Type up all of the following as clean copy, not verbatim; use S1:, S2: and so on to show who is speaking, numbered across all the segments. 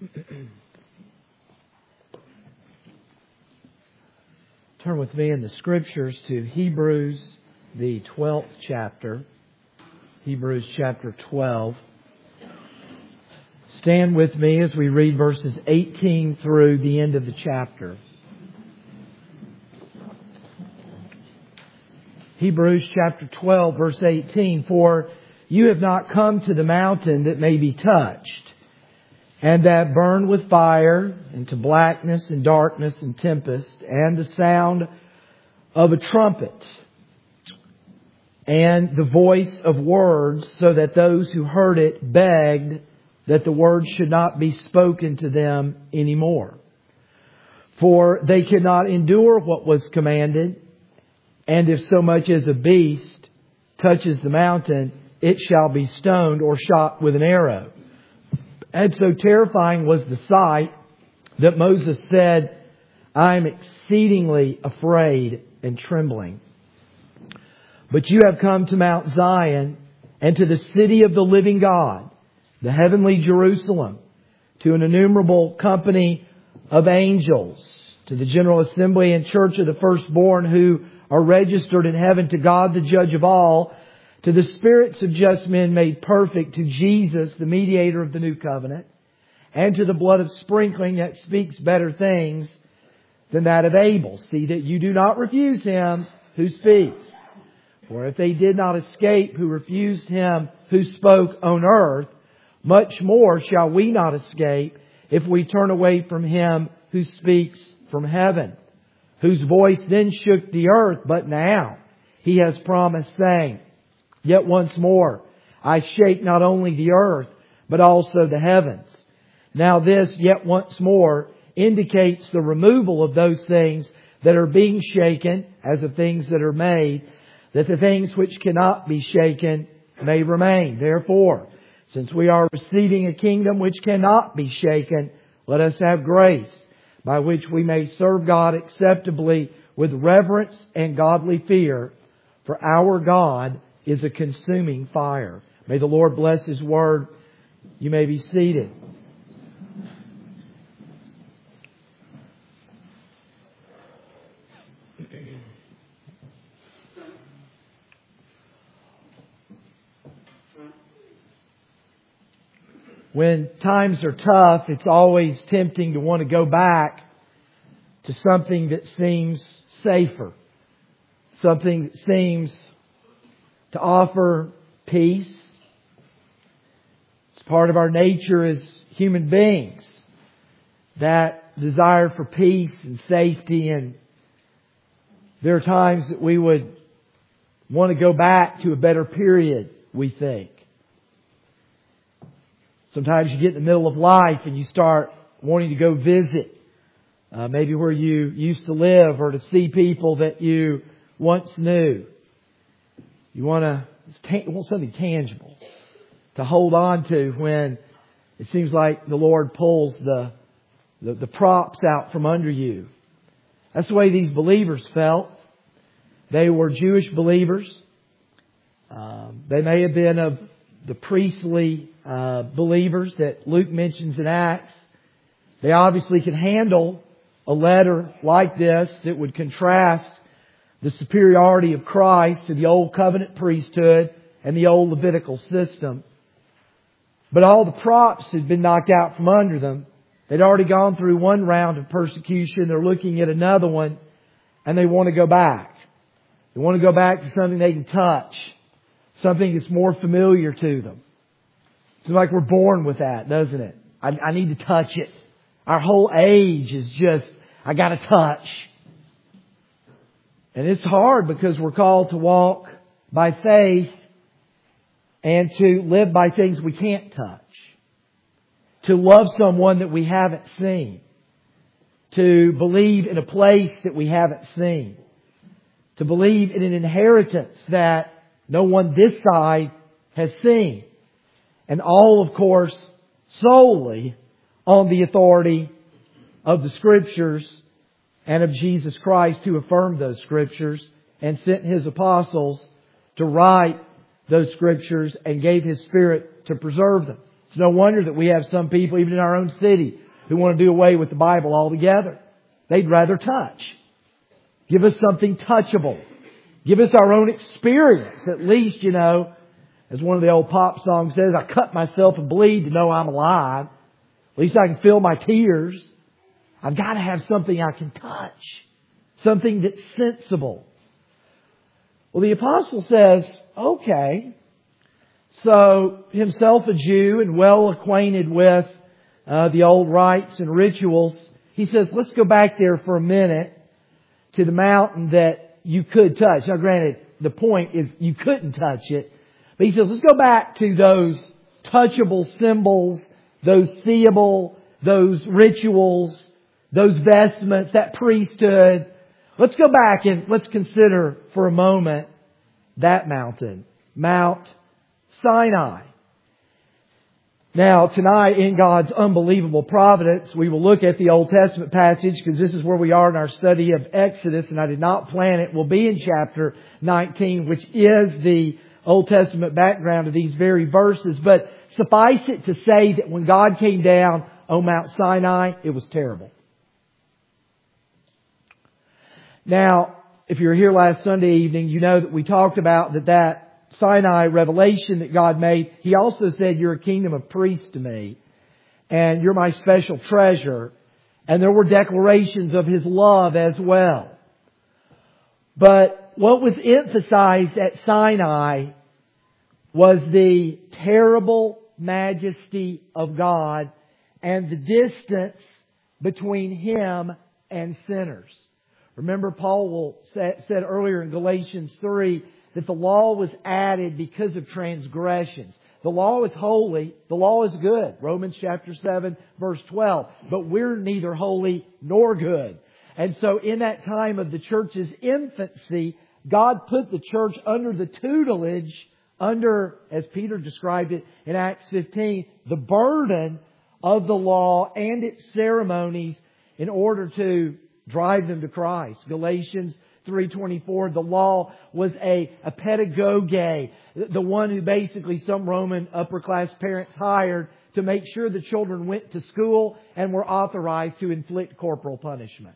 S1: Turn with me in the Scriptures to Hebrews, the 12th chapter. Hebrews chapter 12. Stand with me as we read verses 18 through the end of the chapter. Hebrews chapter 12, verse 18. For you have not come to the mountain that may be touched, and that burn with fire, and to blackness and darkness and tempest, and the sound of a trumpet, and the voice of words, so that those who heard it begged that the words should not be spoken to them anymore. For they could not endure what was commanded, and if so much as a beast touches the mountain, it shall be stoned or shot with an arrow. And so terrifying was the sight that Moses said, I am exceedingly afraid and trembling. But you have come to Mount Zion and to the city of the living God, the heavenly Jerusalem, to an innumerable company of angels, to the general assembly and church of the firstborn who are registered in heaven, to God the judge of all, to the spirits of just men made perfect, to Jesus, the mediator of the new covenant, and to the blood of sprinkling that speaks better things than that of Abel. See that you do not refuse Him who speaks. For if they did not escape who refused Him who spoke on earth, much more shall we not escape if we turn away from Him who speaks from heaven, whose voice then shook the earth, but now He has promised, saying, Yet once more I shake not only the earth, but also the heavens. Now this, yet once more, indicates the removal of those things that are being shaken, as of things that are made, that the things which cannot be shaken may remain. Therefore, since we are receiving a kingdom which cannot be shaken, let us have grace, by which we may serve God acceptably with reverence and godly fear, for our God is a consuming fire. May the Lord bless His Word. You may be seated. When times are tough, it's always tempting to want to go back to something that seems safer. Something that seems to offer peace. It's part of our nature as human beings. That desire for peace and safety. And there are times that we would want to go back to a better period, we think. Sometimes you get in the middle of life and you start wanting to go visit. Maybe where you used to live, or to see people that you once knew. You want something tangible to hold on to when it seems like the Lord pulls the props out from under you. That's the way these believers felt. They were Jewish believers. They may have been of the priestly believers that Luke mentions in Acts. They obviously could handle a letter like this that would contrast the superiority of Christ to the old covenant priesthood and the old Levitical system. But all the props had been knocked out from under them. They'd already gone through one round of persecution. They're looking at another one, and they want to go back. They want to go back to something they can touch. Something that's more familiar to them. It's like we're born with that, doesn't it? I need to touch it. Our whole age is just, I got to touch. And it's hard because we're called to walk by faith and to live by things we can't touch. To love someone that we haven't seen. To believe in a place that we haven't seen. To believe in an inheritance that no one this side has seen. And all, of course, solely on the authority of the Scriptures and of Jesus Christ, who affirmed those Scriptures and sent His apostles to write those Scriptures and gave His Spirit to preserve them. It's no wonder that we have some people, even in our own city, who want to do away with the Bible altogether. They'd rather touch. Give us something touchable. Give us our own experience. At least, as one of the old pop songs says, I cut myself and bleed to know I'm alive. At least I can feel my tears. I've got to have something I can touch. Something that's sensible. Well, the apostle says, okay. So, himself a Jew and well acquainted with the old rites and rituals, he says, let's go back there for a minute to the mountain that you could touch. Now, granted, the point is you couldn't touch it. But he says, let's go back to those touchable symbols, those seeable, those rituals, those vestments, that priesthood. Let's go back and let's consider for a moment that mountain, Mount Sinai. Now, tonight, in God's unbelievable providence, we will look at the Old Testament passage because this is where we are in our study of Exodus, and I did not plan it. We'll be in chapter 19, which is the Old Testament background of these very verses. But suffice it to say that when God came down on Mount Sinai, it was terrible. Now, if you were here last Sunday evening, you know that we talked about that Sinai revelation that God made. He also said, you're a kingdom of priests to me, and you're my special treasure. And there were declarations of His love as well. But what was emphasized at Sinai was the terrible majesty of God and the distance between Him and sinners. Remember, Paul said earlier in Galatians 3 that the law was added because of transgressions. The law is holy. The law is good. Romans chapter 7 verse 12. But we're neither holy nor good. And so in that time of the church's infancy, God put the church under the tutelage, under, as Peter described it in Acts 15, the burden of the law and its ceremonies in order to drive them to Christ. Galatians 3:24, the law was a pedagogue, the one who basically some Roman upper class parents hired to make sure the children went to school and were authorized to inflict corporal punishment.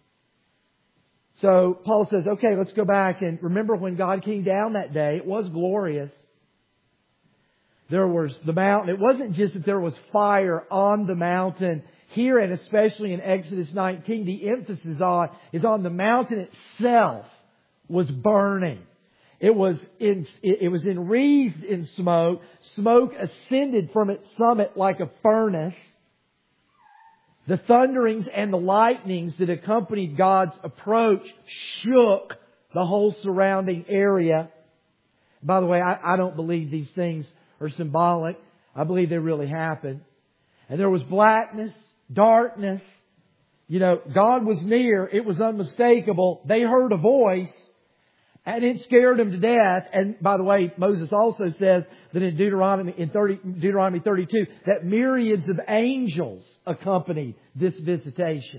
S1: So Paul says, okay, let's go back and remember when God came down that day, it was glorious. There was the mountain. It wasn't just that there was fire on the mountain. Here, and especially in Exodus 19, the emphasis is on the mountain itself was burning. It was enwreathed in smoke. Smoke ascended from its summit like a furnace. The thunderings and the lightnings that accompanied God's approach shook the whole surrounding area. By the way, I don't believe these things are symbolic. I believe they really happened. And there was blackness, darkness. God was near. It was unmistakable. They heard a voice and it scared them to death. And by the way, Moses also says that in Deuteronomy 32 that myriads of angels accompanied this visitation.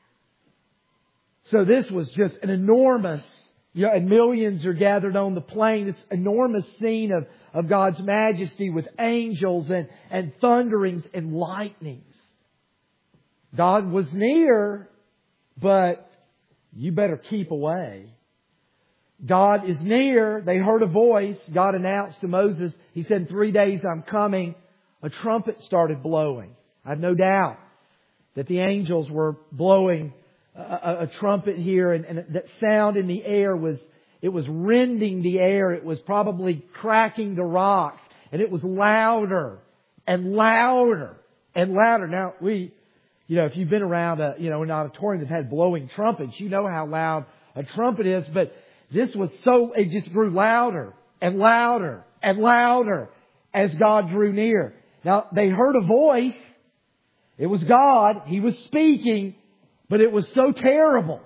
S1: So this was just an enormous, and millions are gathered on the plain. This enormous scene of God's majesty with angels and thunderings and lightnings. God was near, but you better keep away. God is near. They heard a voice. God announced to Moses, He said, in 3 days I'm coming. A trumpet started blowing. I have no doubt that the angels were blowing a trumpet here, and that sound in the air was rending the air. It was probably cracking the rocks, and it was louder and louder and louder. Now if you've been around an auditorium that had blowing trumpets, you know how loud a trumpet is. But this was it just grew louder and louder and louder as God drew near. Now, they heard a voice. It was God. He was speaking. But it was so terrible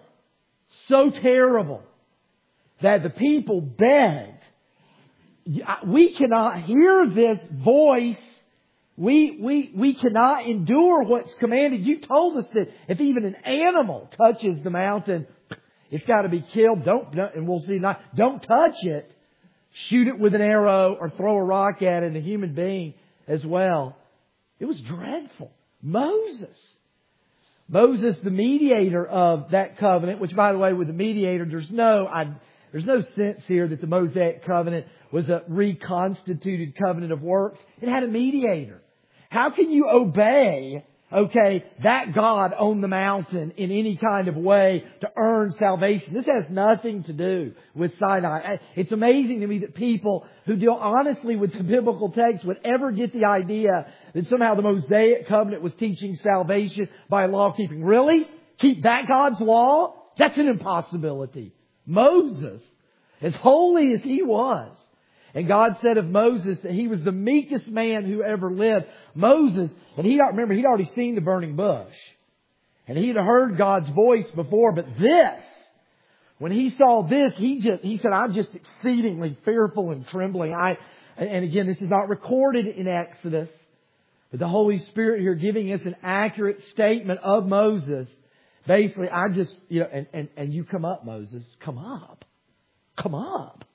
S1: that the people begged, we cannot hear this voice. We cannot endure what's commanded. You told us that if even an animal touches the mountain, it's got to be killed. And we'll see. Don't touch it. Shoot it with an arrow or throw a rock at it, a human being as well. It was dreadful. Moses, the mediator of that covenant, which, by the way, with the mediator, there's no sense here that the Mosaic covenant was a reconstituted covenant of works. It had a mediator. How can you obey, that God on the mountain in any kind of way to earn salvation? This has nothing to do with Sinai. It's amazing to me that people who deal honestly with the biblical text would ever get the idea that somehow the Mosaic covenant was teaching salvation by law keeping. Really? Keep that God's law? That's an impossibility. Moses, as holy as he was, and God said of Moses that he was the meekest man who ever lived. Moses, and he'd already seen the burning bush. And he'd heard God's voice before, but this, when he saw this, he said, I'm just exceedingly fearful and trembling. And again, this is not recorded in Exodus, but the Holy Spirit here giving us an accurate statement of Moses. Basically, and you come up, Moses, come up. Come up.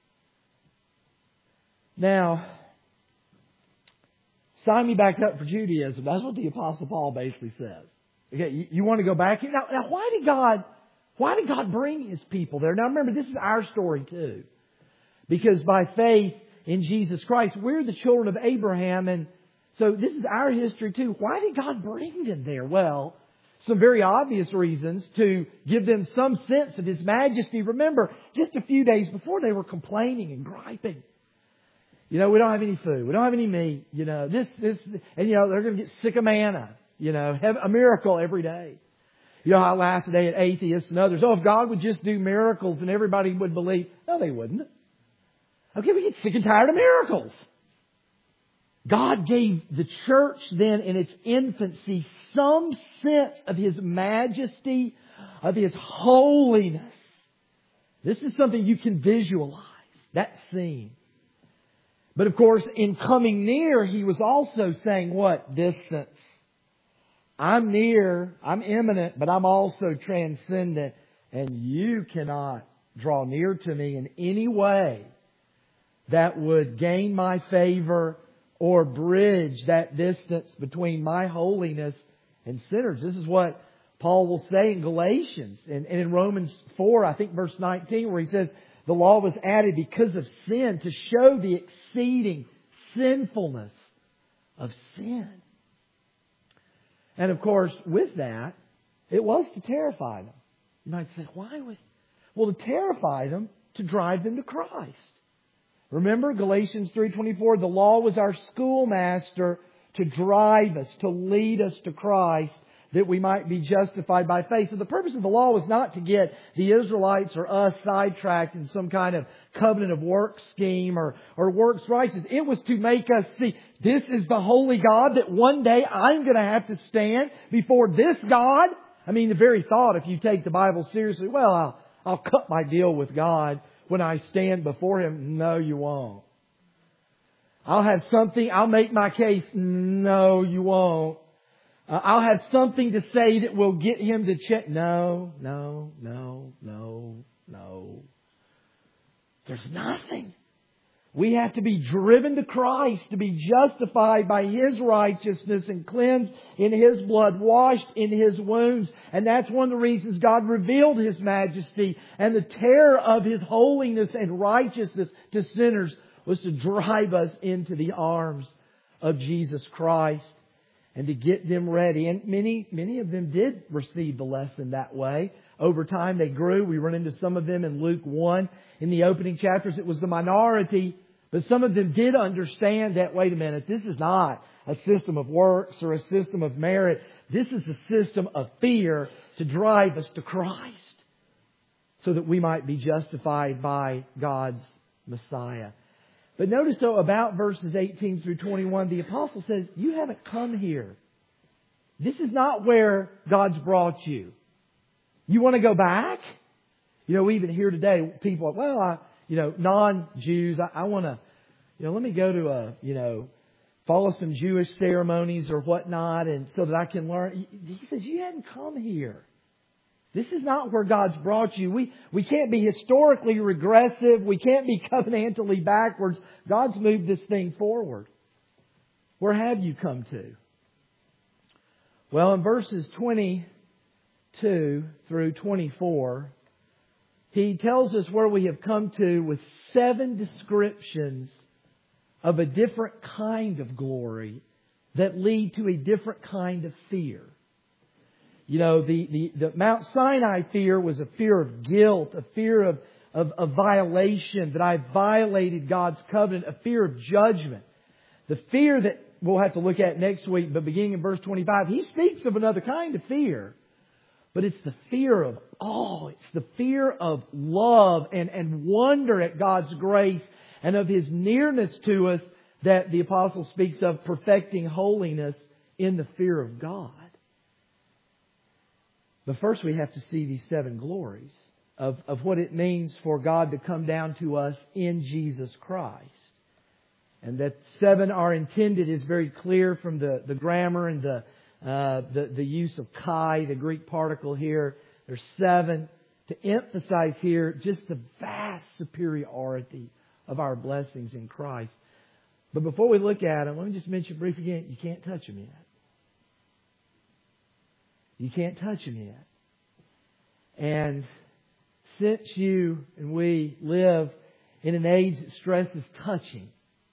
S1: Now, sign me back up for Judaism. That's what the Apostle Paul basically says. Okay, you want to go back here? Now, why did God bring His people there? Now, remember, this is our story too. Because by faith in Jesus Christ, we're the children of Abraham, and so this is our history too. Why did God bring them there? Well, some very obvious reasons: to give them some sense of His majesty. Remember, just a few days before, they were complaining and griping. We don't have any food. We don't have any meat. And they're going to get sick of manna. Have a miracle every day. I laugh today at atheists and others. If God would just do miracles and everybody would believe. No, they wouldn't. Okay, we get sick and tired of miracles. God gave the church then in its infancy some sense of His majesty, of His holiness. This is something you can visualize, that scene. But of course, in coming near, He was also saying what? Distance. I'm near, I'm imminent, but I'm also transcendent. And you cannot draw near to me in any way that would gain my favor or bridge that distance between my holiness and sinners. This is what Paul will say in Galatians and in Romans 4, I think verse 19, where he says, the law was added because of sin to show the exceeding sinfulness of sin. And of course, with that, it was to terrify them. You might say, why was? Well, to terrify them, to drive them to Christ. Remember Galatians 3:24, the law was our schoolmaster to drive us, to lead us to Christ, that we might be justified by faith. So the purpose of the law was not to get the Israelites or us sidetracked in some kind of covenant of works scheme or works righteousness. It was to make us see, this is the holy God that one day I'm going to have to stand before this God. I mean, the very thought, if you take the Bible seriously, well, I'll cut my deal with God when I stand before Him. No, you won't. I'll make my case. No, you won't. I'll have something to say that will get Him to check. No. There's nothing. We have to be driven to Christ to be justified by His righteousness and cleansed in His blood, washed in His wounds. And that's one of the reasons God revealed His majesty and the terror of His holiness and righteousness to sinners was to drive us into the arms of Jesus Christ and to get them ready. And many of them did receive the lesson that way. Over time they grew. We run into some of them in Luke 1. In the opening chapters it was the minority. But some of them did understand that, wait a minute, this is not a system of works or a system of merit. This is a system of fear to drive us to Christ so that we might be justified by God's Messiah. But notice though, about verses 18 through 21, the apostle says, you haven't come here. This is not where God's brought you. You want to go back? We even hear today people, non-Jews, I want to, let me go to follow some Jewish ceremonies or whatnot, and so that I can learn. He says, you hadn't come here. This is not where God's brought you. We can't be historically regressive. We can't be covenantally backwards. God's moved this thing forward. Where have you come to? Well, in verses 22 through 24, he tells us where we have come to with 7 descriptions of a different kind of glory that lead to a different kind of fear. You know, the Mount Sinai fear was a fear of guilt, a fear of violation, that I violated God's covenant, a fear of judgment. The fear that we'll have to look at next week, but beginning in verse 25, he speaks of another kind of fear. But it's the fear of awe. It's the fear of love and wonder at God's grace and of His nearness to us that the apostle speaks of perfecting holiness in the fear of God. But first we have to see these 7 glories of what it means for God to come down to us in Jesus Christ. And that 7 are intended is very clear from the grammar and the use of kai, the Greek particle here. There's 7 to emphasize here just the vast superiority of our blessings in Christ. But before we look at them, let me just mention briefly again, you can't touch them yet. You can't touch them yet. And since you and we live in an age that stresses touching,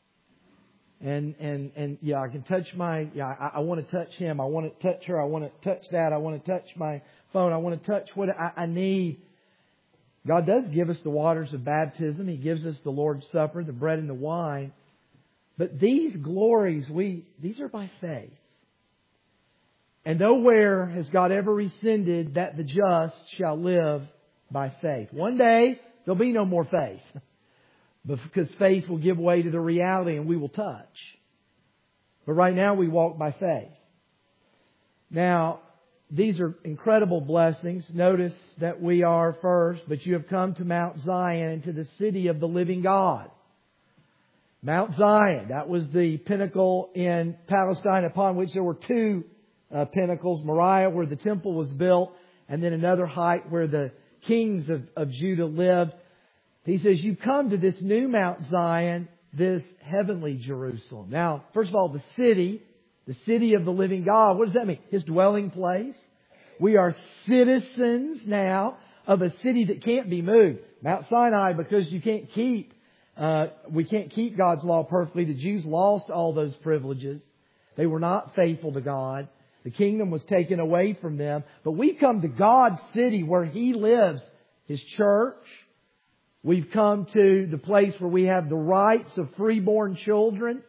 S1: and yeah, I can touch I want to touch him, I want to touch her, I want to touch that, I want to touch my phone, I want to touch what I need. God does give us the waters of baptism. He gives us the Lord's Supper, the bread and the wine. But these glories, these are by faith. And nowhere has God ever rescinded that the just shall live by faith. One day, there'll be no more faith. Because faith will give way to the reality and we will touch. But right now we walk by faith. Now, these are incredible blessings. Notice that we are first, but you have come to Mount Zion and to the city of the living God. Mount Zion, that was the pinnacle in Palestine upon which there were 2 pinnacles. Moriah, where the temple was built, and then another height where the kings of Judah lived. He says, you come to this new Mount Zion, this heavenly Jerusalem. Now, first of all, the city of the living God. What does that mean? His dwelling place. We are citizens now of a city that can't be moved. Mount Sinai, because we can't keep God's law perfectly. The Jews lost all those privileges. They were not faithful to God. The kingdom was taken away from them. But we come to God's city where He lives, His church. We've come to the place where we have the rights of freeborn children.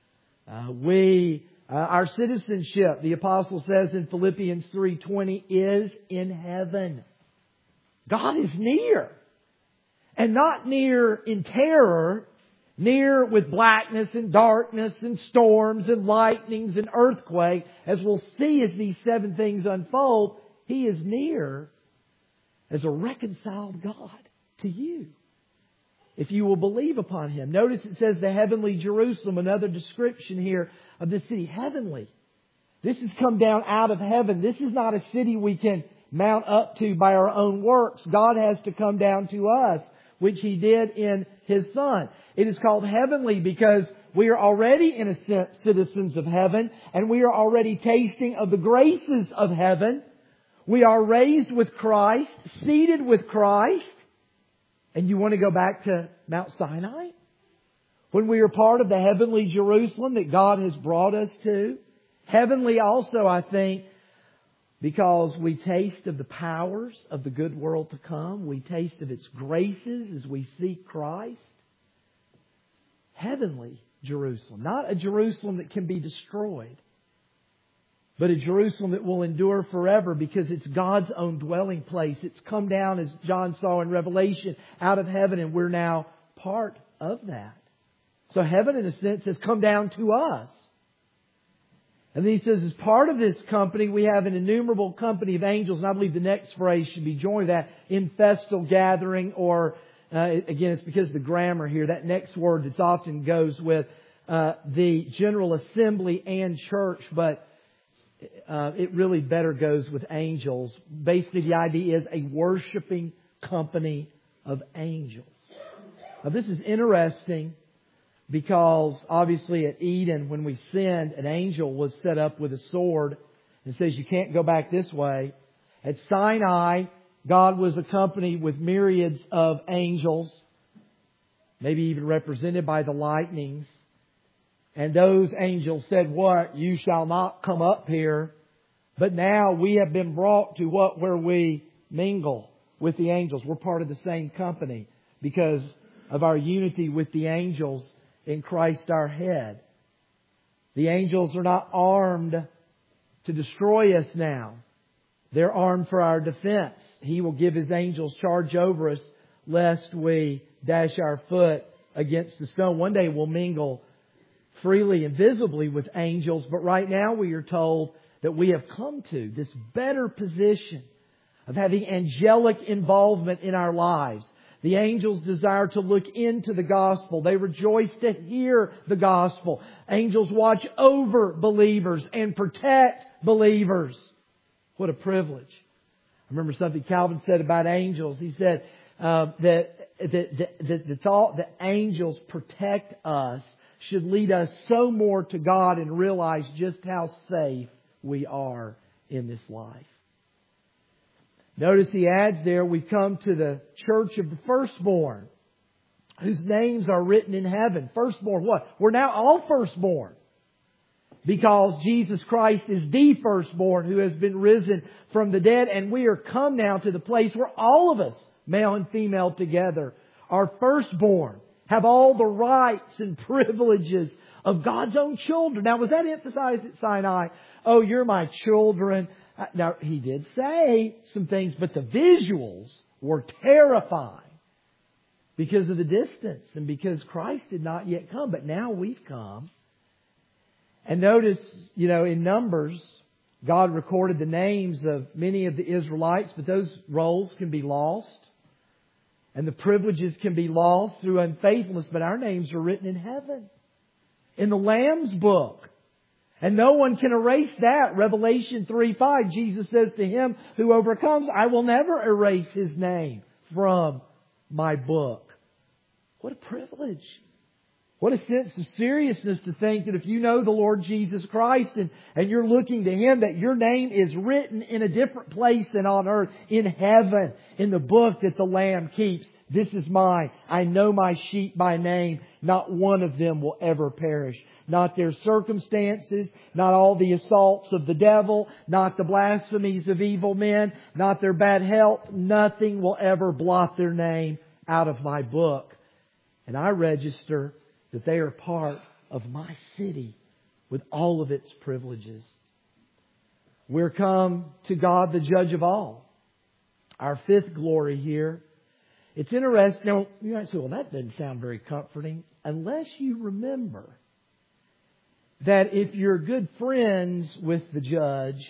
S1: Our citizenship, the apostle says in Philippians 3:20, is in heaven. God is near. And not near in terror, near with blackness and darkness and storms and lightnings and earthquake. As we'll see as these 7 things unfold, He is near as a reconciled God to you, if you will believe upon Him. Notice it says the heavenly Jerusalem, another description here of the city. Heavenly. This has come down out of heaven. This is not a city we can mount up to by our own works. God has to come down to us, which He did in His Son. It is called heavenly because we are already, in a sense, citizens of heaven, and we are already tasting of the graces of heaven. We are raised with Christ, seated with Christ. And you want to go back to Mount Sinai? When we are part of the heavenly Jerusalem that God has brought us to. Heavenly also, I think, because we taste of the powers of the good world to come. We taste of its graces as we seek Christ. Heavenly Jerusalem. Not a Jerusalem that can be destroyed, but a Jerusalem that will endure forever because it's God's own dwelling place. It's come down, as John saw in Revelation, out of heaven, and we're now part of that. So heaven, in a sense, has come down to us. And then he says, as part of this company, we have an innumerable company of angels. And I believe the next phrase should be joined that in festal gathering, or again, it's because of the grammar here. That next word that often goes with the general assembly and church, but it really better goes with angels. Basically, the idea is a worshiping company of angels. Now, this is interesting because obviously at Eden, when we sinned, an angel was set up with a sword and says you can't go back this way. At Sinai, God was accompanied with myriads of angels, maybe even represented by the lightnings. And those angels said, what? You shall not come up here. But now we have been brought to what? Where we mingle with the angels. We're part of the same company because of our unity with the angels in Christ our head. The angels are not armed to destroy us now. They're armed for our defense. He will give His angels charge over us lest we dash our foot against the stone. One day we'll mingle freely and visibly with angels, but right now we are told that we have come to this better position of having angelic involvement in our lives. The angels desire to look into the gospel. They rejoice to hear the gospel. Angels watch over believers and protect believers. What a privilege. I remember something Calvin said about angels. He said that the thought that angels protect us should lead us so more to God and realize just how safe we are in this life. Notice he adds there, we've come to the church of the firstborn, whose names are written in heaven. Firstborn, what? We're now all firstborn. Because Jesus Christ is the firstborn who has been risen from the dead. And we are come now to the place where all of us, male and female together, are firstborn. Have all the rights and privileges of God's own children. Now, was that emphasized at Sinai? Oh, you're my children. Now, He did say some things, but the visuals were terrifying because of the distance and because Christ did not yet come. But now we've come. And notice, in Numbers, God recorded the names of many of the Israelites, but those roles can be lost. And the privileges can be lost through unfaithfulness, but our names are written in heaven, in the Lamb's book. And no one can erase that. Revelation 3:5, Jesus says to him who overcomes, I will never erase his name from my book. What a privilege. What a sense of seriousness to think that if you know the Lord Jesus Christ and you're looking to Him, that your name is written in a different place than on earth, in heaven, in the book that the Lamb keeps. This is mine. I know my sheep by name. Not one of them will ever perish. Not their circumstances, not all the assaults of the devil, not the blasphemies of evil men, not their bad health. Nothing will ever blot their name out of my book. And I register that they are part of my city with all of its privileges. We're come to God, the judge of all. Our fifth glory here. It's interesting. Now, you might say, well, that doesn't sound very comforting. Unless you remember that if you're good friends with the judge,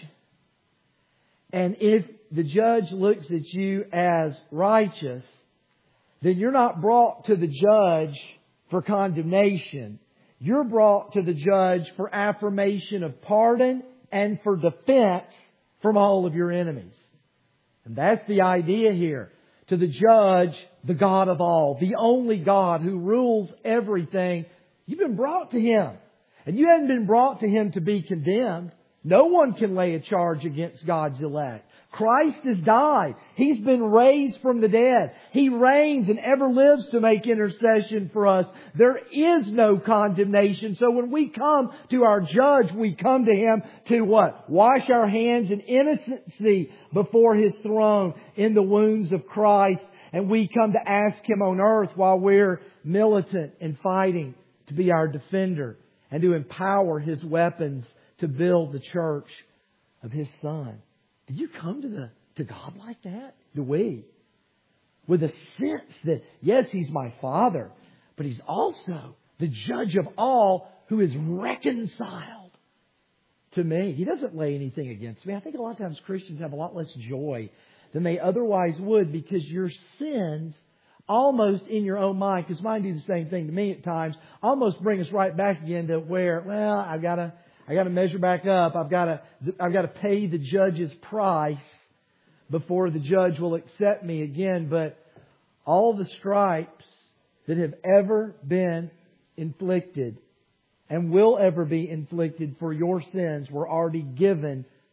S1: and if the judge looks at you as righteous, then you're not brought to the judge for condemnation. You're brought to the judge for affirmation of pardon and for defense from all of your enemies. And that's the idea here. To the judge, the God of all, the only God who rules everything, you've been brought to Him. And you haven't been brought to Him to be condemned. No one can lay a charge against God's elect. Christ has died. He's been raised from the dead. He reigns and ever lives to make intercession for us. There is no condemnation. So when we come to our judge, we come to Him to what? Wash our hands in innocency before His throne in the wounds of Christ. And we come to ask Him on earth while we're militant and fighting to be our defender and to empower His weapons to build the church of His Son. Do you come to God like that? Do we? With a sense that, yes, He's my Father, but He's also the judge of all who is reconciled to me. He doesn't lay anything against me. I think a lot of times Christians have a lot less joy than they otherwise would because your sins almost in your own mind, because mine do the same thing to me at times, almost bring us right back again to where, well, I got to measure back up. I've got to pay the judge's price before the judge will accept me again. But all the stripes that have ever been inflicted and will ever be inflicted for your sins were already given to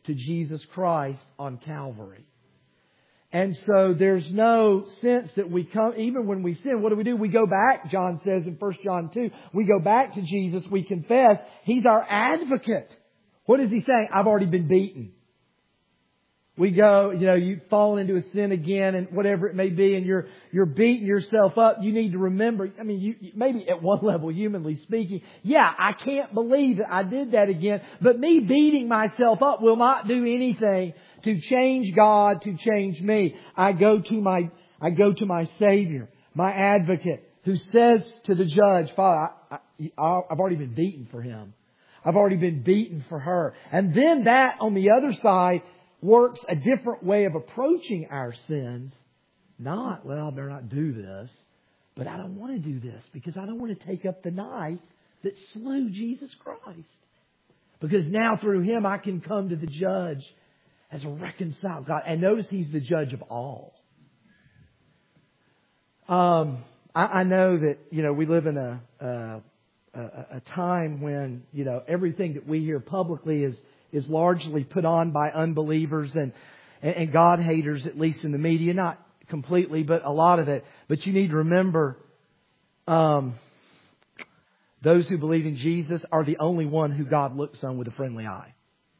S1: to Jesus Christ on Calvary. And so there's no sense that we come, even when we sin, what do? We go back, John says in 1 John 2, we go back to Jesus, we confess, He's our advocate. What is He saying? I've already been beaten. We go, you've fallen into a sin again and whatever it may be and you're beating yourself up. You need to remember, you maybe at one level, humanly speaking, yeah, I can't believe that I did that again, but me beating myself up will not do anything to change God, to change me. I go to my Savior, my advocate, who says to the judge, Father, I've already been beaten for him. I've already been beaten for her. And then that, on the other side, works a different way of approaching our sins. Not, well, I better not do this, but I don't want to do this because I don't want to take up the knife that slew Jesus Christ. Because now through Him I can come to the judge as a reconciled God. And notice He's the judge of all. I know that, we live in a time when, everything that we hear publicly is largely put on by unbelievers and God haters, at least in the media. Not completely, but a lot of it. But you need to remember, those who believe in Jesus are the only one who God looks on with a friendly eye.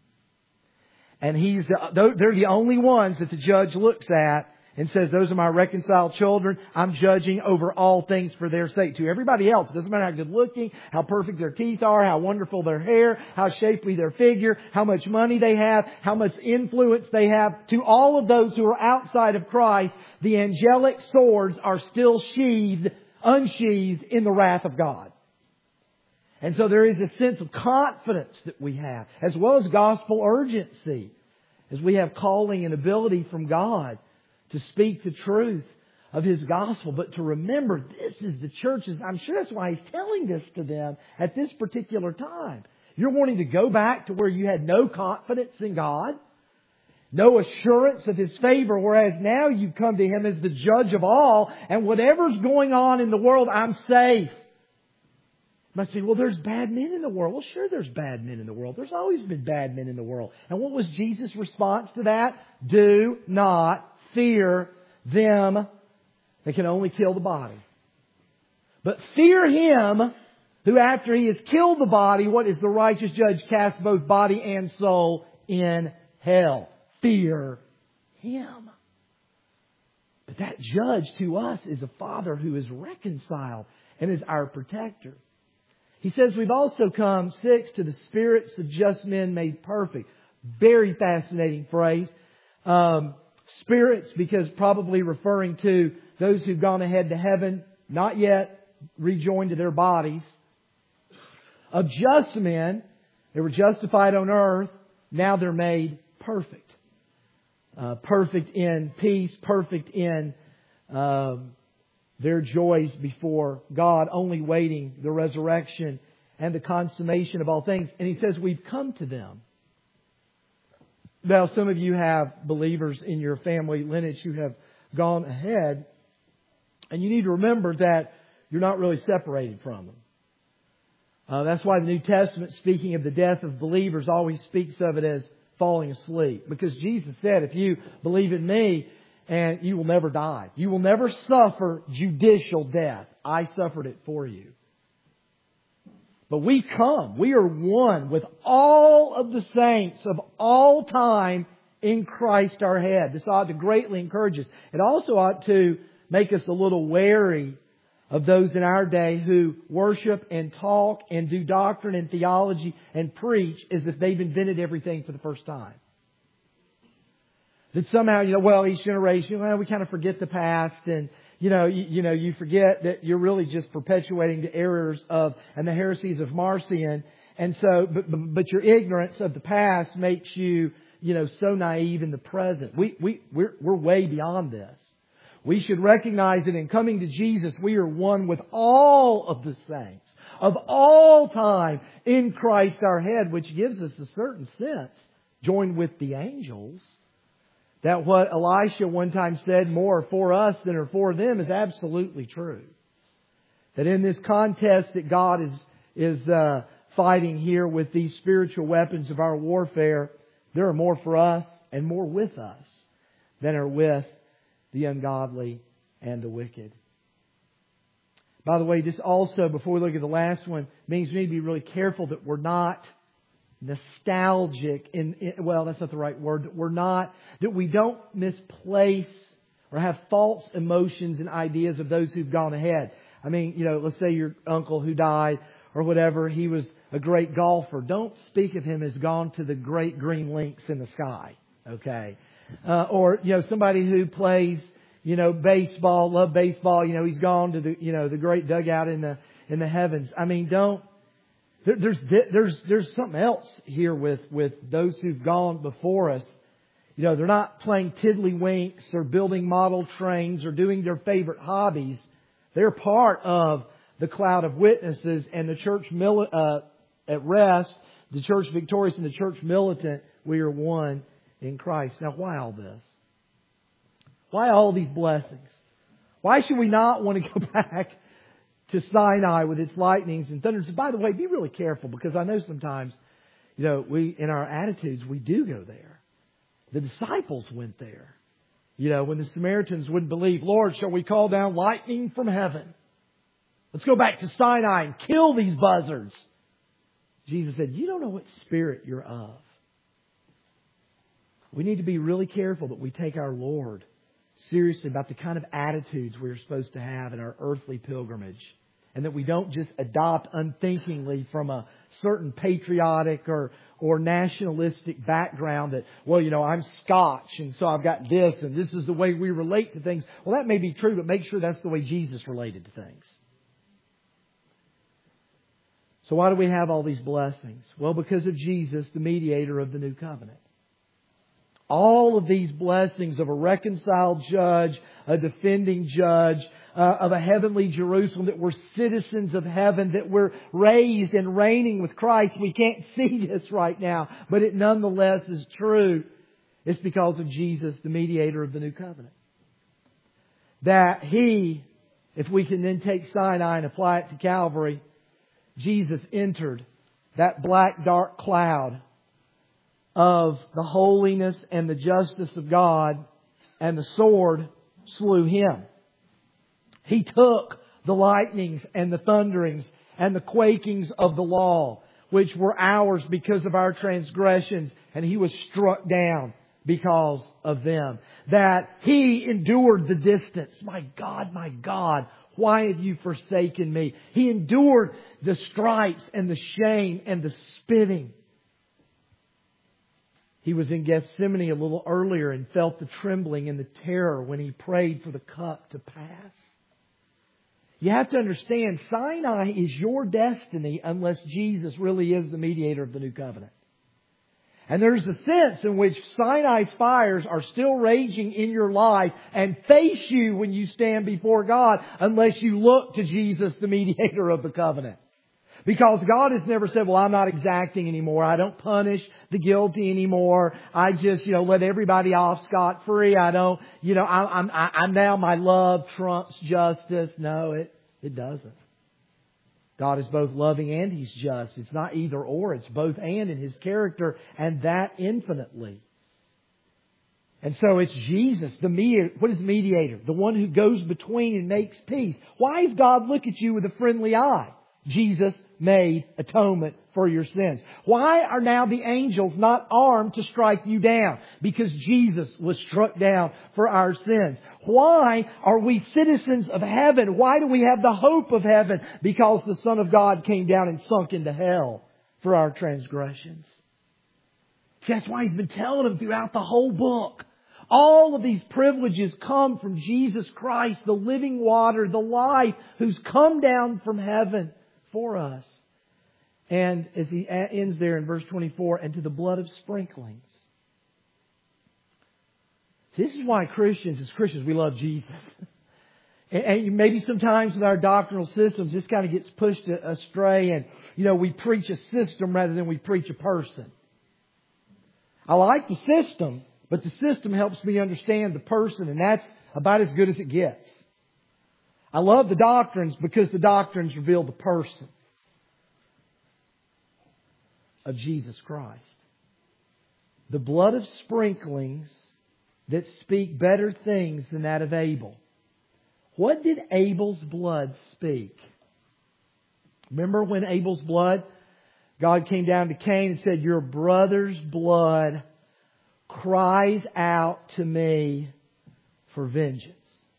S1: And they're the only ones that the judge looks at and says, those are my reconciled children. I'm judging over all things for their sake. To everybody else, it doesn't matter how good looking, how perfect their teeth are, how wonderful their hair, how shapely their figure, how much money they have, how much influence they have. To all of those who are outside of Christ, the angelic swords are still unsheathed in the wrath of God. And so there is a sense of confidence that we have, as well as gospel urgency, as we have calling and ability from God to speak the truth of His gospel. But to remember, this is the church's. I'm sure that's why He's telling this to them at this particular time. You're wanting to go back to where you had no confidence in God, no assurance of His favor, whereas now you come to Him as the judge of all, and whatever's going on in the world, I'm safe. You might say, well, there's bad men in the world. Well, sure, there's bad men in the world. There's always been bad men in the world. And what was Jesus' response to that? Do not fear them. They can only kill the body. But fear Him who, after He has killed the body, what is the righteous judge, casts both body and soul in hell. Fear Him. But that judge to us is a Father who is reconciled and is our protector. He says we've also come, 6, to the spirits of just men made perfect. Very fascinating phrase. Spirits, because probably referring to those who've gone ahead to heaven, not yet rejoined to their bodies. Of just men, they were justified on earth, now they're made perfect. Perfect in peace, perfect in their joys before God, only waiting the resurrection and the consummation of all things. And He says we've come to them. Now, some of you have believers in your family lineage who have gone ahead, and you need to remember that you're not really separated from them. That's why the New Testament, speaking of the death of believers, always speaks of it as falling asleep. Because Jesus said, if you believe in me, and you will never die. You will never suffer judicial death. I suffered it for you. But we come. We are one with all of the saints of all time in Christ our head. This ought to greatly encourage us. It also ought to make us a little wary of those in our day who worship and talk and do doctrine and theology and preach as if they've invented everything for the first time. That somehow, each generation, we kind of forget the past, and you forget that you're really just perpetuating the errors and the heresies of Marcion, and so, but your ignorance of the past makes you, so naive in the present. We're way beyond this. We should recognize that in coming to Jesus, we are one with all of the saints of all time in Christ our head, which gives us a certain sense, joined with the angels, that what Elisha one time said, more for us than are for them, is absolutely true. That in this contest that God is fighting here with these spiritual weapons of our warfare, There are more for us and more with us than are with the ungodly and the wicked. By the way, this also, before we look at the last one, means we need to be really careful that we're not nostalgic well, that's not the right word, that we don't misplace or have false emotions and ideas of those who've gone ahead. I mean, let's say your uncle who died or whatever, he was a great golfer. Don't speak of him as gone to the great green links in the sky. Okay. Or, somebody who plays, baseball, love baseball, he's gone to the great dugout in the heavens. I mean, there's something else here with those who've gone before us. They're not playing tiddlywinks or building model trains or doing their favorite hobbies. They're part of the cloud of witnesses, and the church at rest, the church victorious and the church militant, we are one in Christ. Now, why all this? Why all these blessings? Why should we not want to go back to Sinai with its lightnings and thunders? And by the way, be really careful, because I know sometimes, we in our attitudes, we do go there. The disciples went there. When the Samaritans wouldn't believe, Lord, shall we call down lightning from heaven? Let's go back to Sinai and kill these buzzards. Jesus said, you don't know what spirit you're of. We need to be really careful that we take our Lord seriously about the kind of attitudes we're supposed to have in our earthly pilgrimage. And that we don't just adopt unthinkingly from a certain patriotic or nationalistic background that, I'm Scotch and so I've got this and this is the way we relate to things. Well, that may be true, but make sure that's the way Jesus related to things. So why do we have all these blessings? Well, because of Jesus, the mediator of the new covenant. All of these blessings of a reconciled judge, a defending judge, of a heavenly Jerusalem, that we're citizens of heaven, that we're raised and reigning with Christ. We can't see this right now, but it nonetheless is true. It's because of Jesus, the mediator of the new covenant. That He, if we can then take Sinai and apply it to Calvary, Jesus entered that black dark cloud of the holiness and the justice of God, and the sword slew Him. He took the lightnings and the thunderings and the quakings of the law, which were ours because of our transgressions, and He was struck down because of them. That He endured the distance. My God, why have you forsaken me? He endured the stripes and the shame and the spitting. He was in Gethsemane a little earlier and felt the trembling and the terror when He prayed for the cup to pass. You have to understand, Sinai is your destiny unless Jesus really is the mediator of the new covenant. And there's a sense in which Sinai's fires are still raging in your life and face you when you stand before God unless you look to Jesus, the mediator of the covenant. Because God has never said, well, I'm not exacting anymore. I don't punish the guilty anymore. I just, let everybody off scot-free. I don't, I'm now my love trumps justice. No, it doesn't. God is both loving and He's just. It's not either or. It's both and in His character, and that infinitely. And so it's Jesus, the mediator. What is mediator? The one who goes between and makes peace. Why does God look at you with a friendly eye? Jesus made atonement for your sins. Why are now the angels not armed to strike you down? Because Jesus was struck down for our sins. Why are we citizens of heaven? Why do we have the hope of heaven? Because the Son of God came down and sunk into hell for our transgressions. That's why He's been telling them throughout the whole book. All of these privileges come from Jesus Christ, the living water, the life, who's come down from heaven for us. And as he ends there in verse 24, and to the blood of sprinklings. This is why as Christians, we love Jesus. And maybe sometimes with our doctrinal systems, this kind of gets pushed astray, and, we preach a system rather than we preach a person. I like the system, but the system helps me understand the person, and that's about as good as it gets. I love the doctrines because the doctrines reveal the person of Jesus Christ. the blood of sprinklings that speak better things than that of Abel. What did Abel's blood speak? Remember when Abel's blood, God came down to Cain and said, your brother's blood cries out to me for vengeance.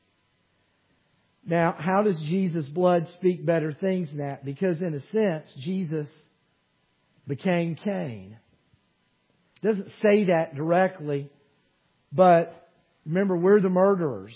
S1: Now, how does Jesus' blood speak better things than that? Because in a sense, Jesus became Cain. It doesn't say that directly, but remember, we're the murderers.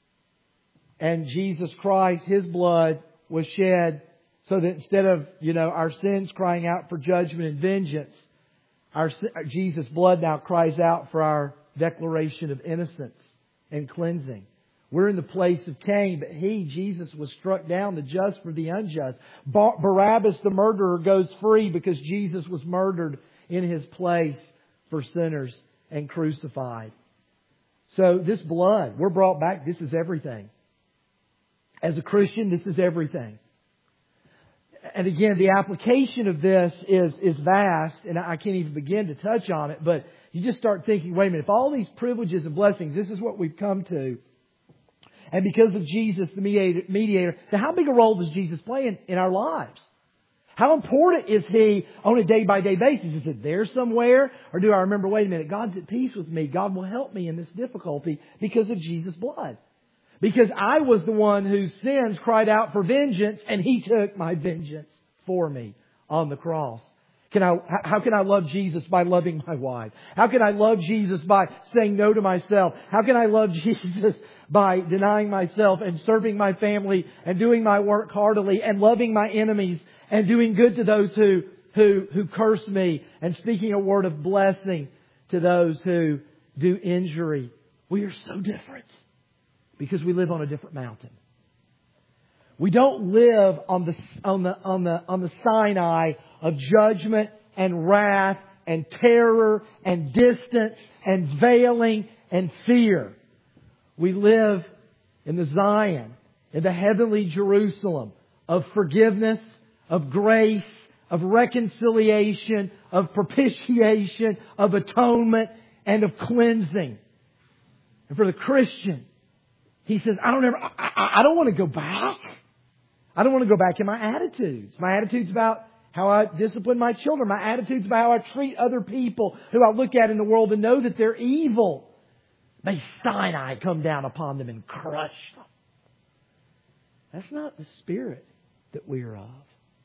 S1: And Jesus Christ, His blood was shed so that instead of, our sins crying out for judgment and vengeance, Jesus' blood now cries out for our declaration of innocence and cleansing. We're in the place of Cain, but Jesus, was struck down, the just for the unjust. Barabbas, the murderer, goes free because Jesus was murdered in His place for sinners and crucified. So this blood, we're brought back. This is everything. As a Christian, this is everything. And again, the application of this is vast, and I can't even begin to touch on it, but you just start thinking, wait a minute, if all these privileges and blessings, this is what we've come to, and because of Jesus, the mediator, then how big a role does Jesus play in our lives? How important is He on a day-by-day basis? Is it there somewhere? Or do I remember, wait a minute, God's at peace with me. God will help me in this difficulty because of Jesus' blood. Because I was the one whose sins cried out for vengeance, and He took my vengeance for me on the cross. How can I love Jesus? By loving my wife. How can I love Jesus? By saying no to myself. How can I love Jesus? By denying myself and serving my family and doing my work heartily and loving my enemies and doing good to those who curse me and speaking a word of blessing to those who do injury. We are so different because we live on a different mountain. We don't live on the Sinai of judgment and wrath and terror and distance and veiling and fear. We live in the Zion, in the heavenly Jerusalem of forgiveness, of grace, of reconciliation, of propitiation, of atonement, and of cleansing. And for the Christian, he says, I don't want to go back. I don't want to go back in my attitudes. My attitudes about how I discipline my children. My attitudes about how I treat other people who I look at in the world and know that they're evil. May Sinai come down upon them and crush them. That's not the spirit that we are of.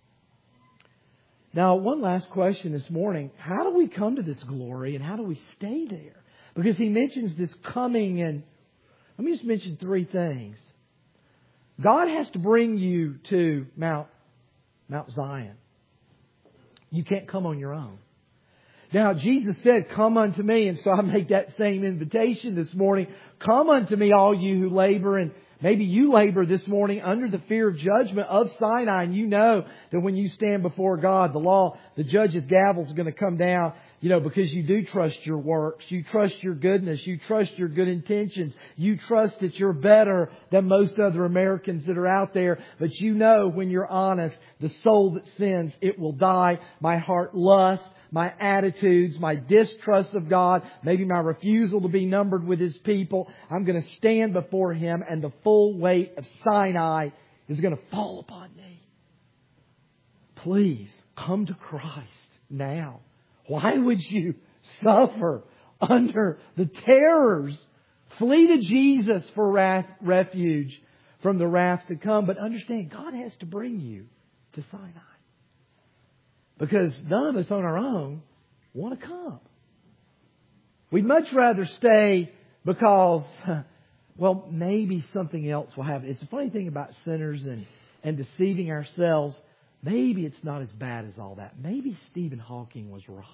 S1: Now, one last question this morning. How do we come to this glory and how do we stay there? Because he mentions this coming, and let me just mention three things. God has to bring you to Mount Zion. You can't come on your own. Now, Jesus said, come unto me. And so I make that same invitation this morning. Come unto me, all you who labor. And maybe you labor this morning under the fear of judgment of Sinai. And you know that when you stand before God, the judge's gavel is going to come down, because you do trust your works. You trust your goodness. You trust your good intentions. You trust that you're better than most other Americans that are out there. But when you're honest, the soul that sins, it will die. My heart lusts. My attitudes, my distrust of God, maybe my refusal to be numbered with His people. I'm going to stand before Him and the full weight of Sinai is going to fall upon me. Please come to Christ now. Why would you suffer under the terrors? Flee to Jesus for refuge from the wrath to come. But understand, God has to bring you to Sinai. Because none of us on our own want to come. We'd much rather stay because, maybe something else will happen. It's a funny thing about sinners and deceiving ourselves. Maybe it's not as bad as all that. Maybe Stephen Hawking was right.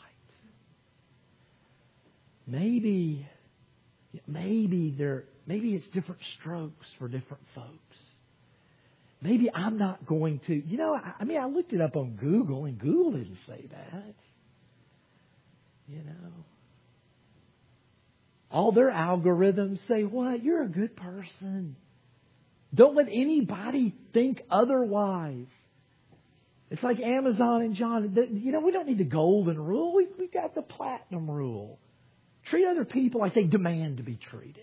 S1: Maybe it's different strokes for different folks. Maybe I'm not going to... I looked it up on Google, and Google didn't say that. All their algorithms say, what? You're a good person. Don't let anybody think otherwise. It's like Amazon and John. We don't need the golden rule. We've got the platinum rule. Treat other people like they demand to be treated.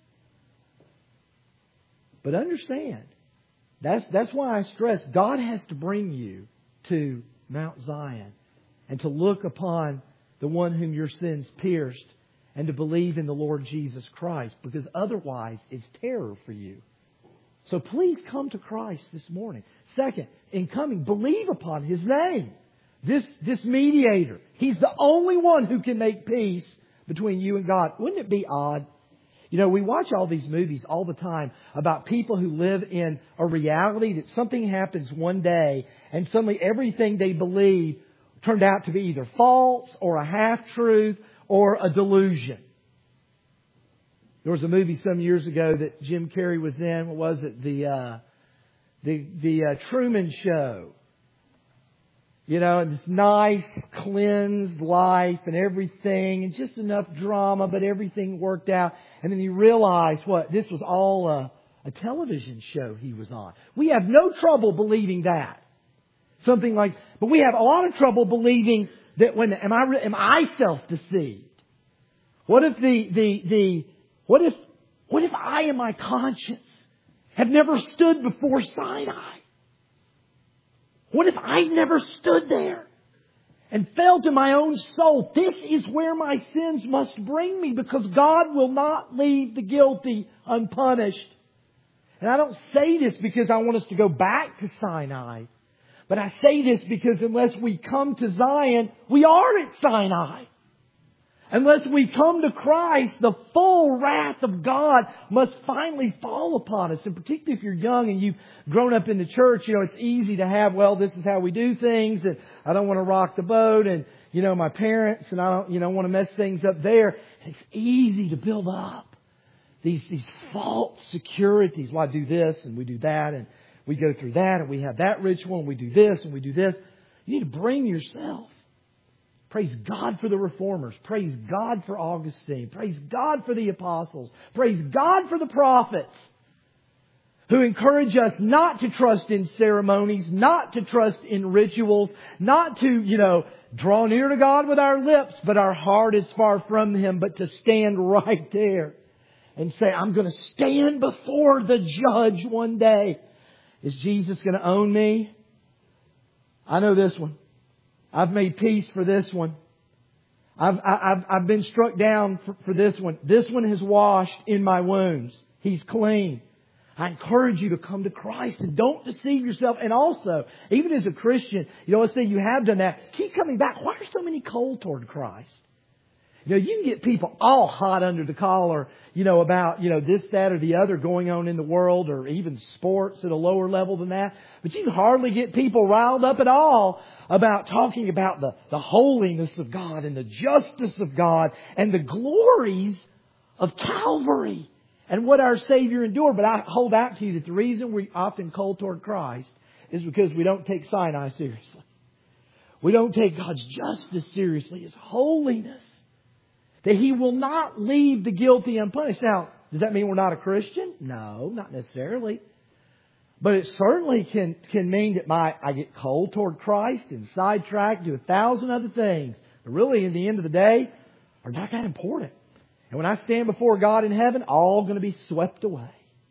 S1: But understand, that's why I stress God has to bring you to Mount Zion and to look upon the one whom your sins pierced and to believe in the Lord Jesus Christ, because otherwise it's terror for you. So please come to Christ this morning. Second, in coming, believe upon His name. This mediator. He's the only one who can make peace between you and God. Wouldn't it be odd? You know, we watch all these movies all the time about people who live in a reality that something happens one day and suddenly everything they believe turned out to be either false or a half-truth or a delusion. There was a movie some years ago that Jim Carrey was in. What was it? The Truman Show. You know, and this nice, cleansed life and everything, and just enough drama, but everything worked out. And then you realize what? This was all a television show he was on. We have no trouble believing that. Something like, but we have a lot of trouble believing that am I self-deceived? What if what if I and my conscience have never stood before Sinai? What if I never stood there and felt in my own soul, this is where my sins must bring me, because God will not leave the guilty unpunished. And I don't say this because I want us to go back to Sinai. But I say this because unless we come to Zion, we are at Sinai. Unless we come to Christ, the full wrath of God must finally fall upon us. And particularly if you're young and you've grown up in the church, you know, it's easy to have, well, this is how we do things, and I don't want to rock the boat, and, you know, my parents, and I don't, want to mess things up there. And it's easy to build up these false securities. Well, I do this, and we do that, and we go through that, and we have that ritual, and we do this, and we do this. You need to bring yourself. Praise God for the Reformers. Praise God for Augustine. Praise God for the Apostles. Praise God for the prophets who encourage us not to trust in ceremonies, not to trust in rituals, not to, draw near to God with our lips, but our heart is far from Him, but to stand right there and say, I'm going to stand before the judge one day. Is Jesus going to own me? I know this one. I've made peace for this one. I've been struck down for this one. This one has washed in my wounds. He's clean. I encourage you to come to Christ and don't deceive yourself. And also, even as a Christian, let's say you have done that. Keep coming back. Why are so many cold toward Christ? You can get people all hot under the collar, about, this, that, or the other going on in the world, or even sports at a lower level than that. But you can hardly get people riled up at all about talking about the holiness of God and the justice of God and the glories of Calvary and what our Savior endured. But I hold out to you that the reason we often cold toward Christ is because we don't take Sinai seriously. We don't take God's justice seriously, His holiness. That He will not leave the guilty unpunished. Now, does that mean we're not a Christian? No, not necessarily. But it certainly can mean that I get cold toward Christ and sidetracked, do 1,000 other things. But really, in the end of the day, are not that important. And when I stand before God in heaven, all going to be swept away.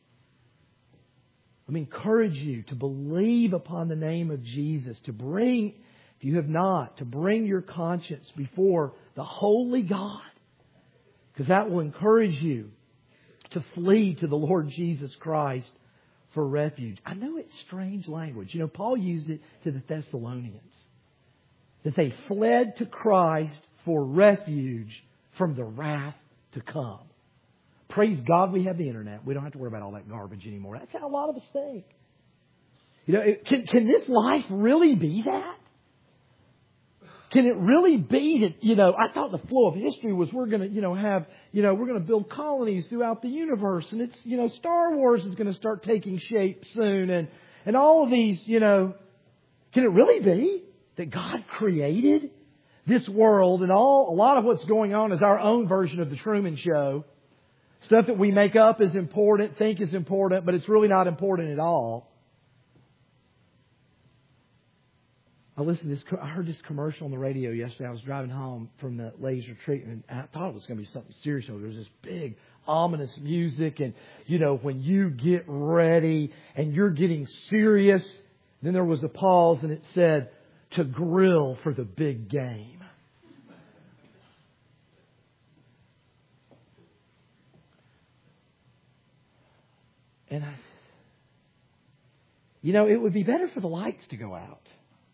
S1: Let me encourage you to believe upon the name of Jesus, to bring, if you have not, to bring your conscience before the holy God. Because that will encourage you to flee to the Lord Jesus Christ for refuge. I know it's strange language. Paul used it to the Thessalonians. That they fled to Christ for refuge from the wrath to come. Praise God we have the internet. We don't have to worry about all that garbage anymore. That's how a lot of us think. Can this life really be that? Can it really be that, I thought the flow of history was we're going to, we're going to build colonies throughout the universe, and it's, Star Wars is going to start taking shape soon, and all of these, can it really be that God created this world, and a lot of what's going on is our own version of the Truman Show. Stuff that we make up is important, think is important, but it's really not important at all. I heard this commercial on the radio yesterday. I was driving home from the laser treatment, and I thought it was going to be something serious. There was this big, ominous music, and, when you get ready and you're getting serious, then there was a pause, and it said, to grill for the big game. And it would be better for the lights to go out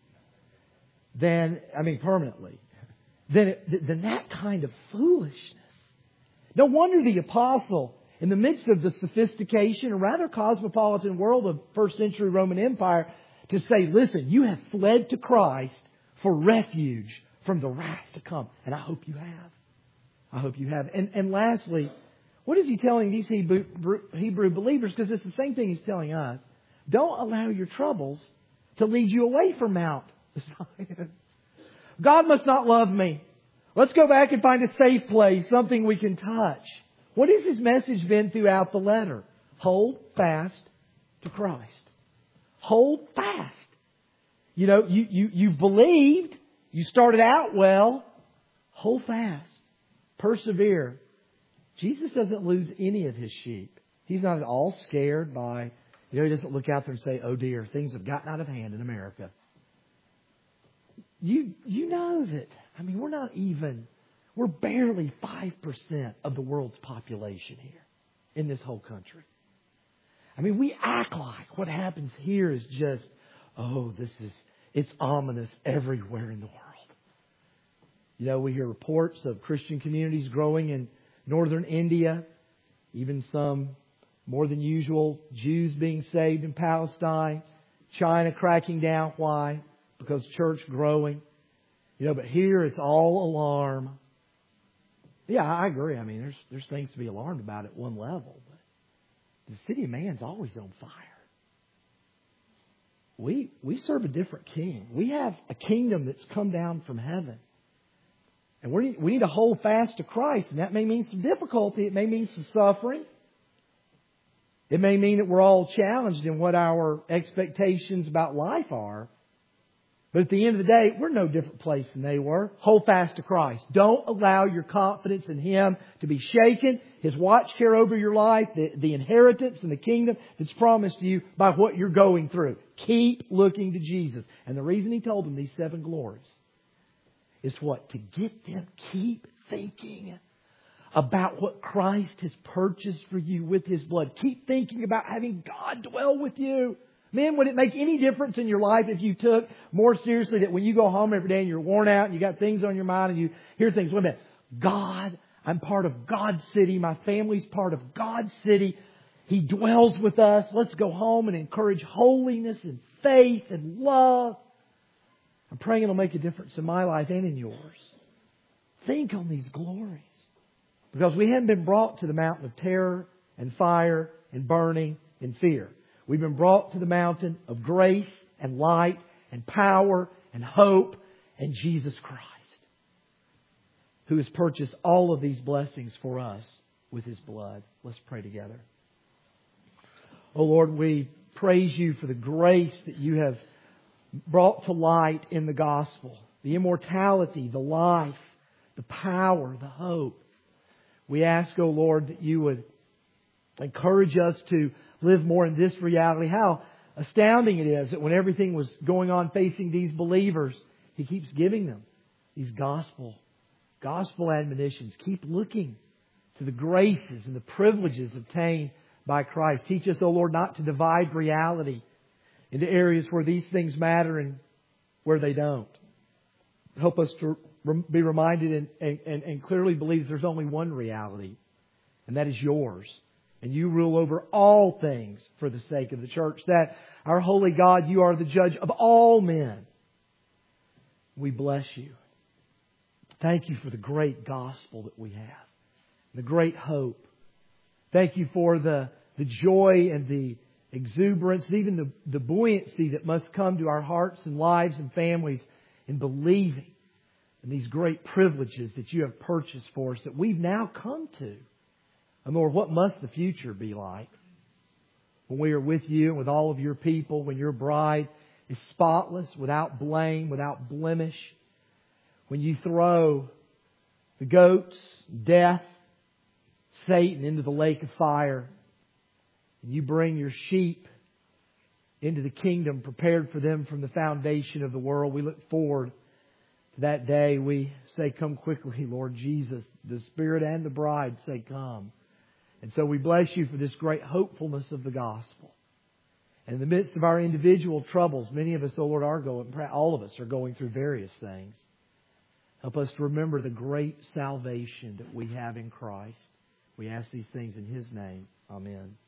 S1: permanently, than that kind of foolishness. No wonder the apostle, in the midst of the sophistication and rather cosmopolitan world of first century Roman Empire, to say, listen, you have fled to Christ for refuge from the wrath to come. And I hope you have. I hope you have. And lastly, what is he telling these Hebrew believers? Because it's the same thing he's telling us. Don't allow your troubles to lead you away from Mount Zion. God must not love me. Let's go back and find a safe place, something we can touch. What has his message been throughout the letter? Hold fast to Christ. Hold fast. You believed. You started out well. Hold fast. Persevere. Jesus doesn't lose any of His sheep. He's not at all scared by, He doesn't look out there and say, oh dear, things have gotten out of hand in America. You know that, we're barely 5% of the world's population here in this whole country. We act like what happens here is just, it's ominous everywhere in the world. We hear reports of Christian communities growing in northern India, even some more than usual Jews being saved in Palestine, China cracking down. Why? Because church growing. But here it's all alarm. Yeah, I agree. There's things to be alarmed about at one level. But the city of man's always on fire. We serve a different king. We have a kingdom that's come down from heaven. And we need to hold fast to Christ. And that may mean some difficulty. It may mean some suffering. It may mean that we're all challenged in what our expectations about life are. But at the end of the day, we're no different place than they were. Hold fast to Christ. Don't allow your confidence in Him to be shaken. His watch care over your life, the inheritance and the kingdom that's promised to you by what you're going through. Keep looking to Jesus. And the reason He told them these 7 glories is what? To get them keep thinking about what Christ has purchased for you with His blood. Keep thinking about having God dwell with you. Man, would it make any difference in your life if you took more seriously that when you go home every day and you're worn out and you got things on your mind and you hear things, wait a minute, God, I'm part of God's city. My family's part of God's city. He dwells with us. Let's go home and encourage holiness and faith and love. I'm praying it'll make a difference in my life and in yours. Think on these glories. Because we haven't been brought to the mountain of terror and fire and burning and fear. We've been brought to the mountain of grace and light and power and hope and Jesus Christ, who has purchased all of these blessings for us with His blood. Let's pray together. Oh Lord, we praise You for the grace that You have brought to light in the gospel. The immortality, the life, the power, the hope. We ask, oh Lord, that You would encourage us to live more in this reality. How astounding it is that when everything was going on facing these believers, He keeps giving them these gospel admonitions. Keep looking to the graces and the privileges obtained by Christ. Teach us, O Lord, not to divide reality into areas where these things matter and where they don't. Help us to be reminded and clearly believe there's only one reality, and that is Yours. And You rule over all things for the sake of the church. That our holy God, You are the judge of all men. We bless You. Thank You for the great gospel that we have. The great hope. Thank You for the joy and the exuberance, and even the buoyancy that must come to our hearts and lives and families in believing in these great privileges that You have purchased for us that we've now come to. And Lord, what must the future be like when we are with You and with all of Your people, when Your bride is spotless, without blame, without blemish. When you throw the goats, death, Satan into the lake of fire, and you bring your sheep into the kingdom prepared for them from the foundation of the world, we look forward to that day. We say, come quickly, Lord Jesus. The Spirit and the bride say, come. And so we bless You for this great hopefulness of the gospel. And in the midst of our individual troubles, many of us, oh Lord, all of us are going through various things. Help us to remember the great salvation that we have in Christ. We ask these things in His name. Amen.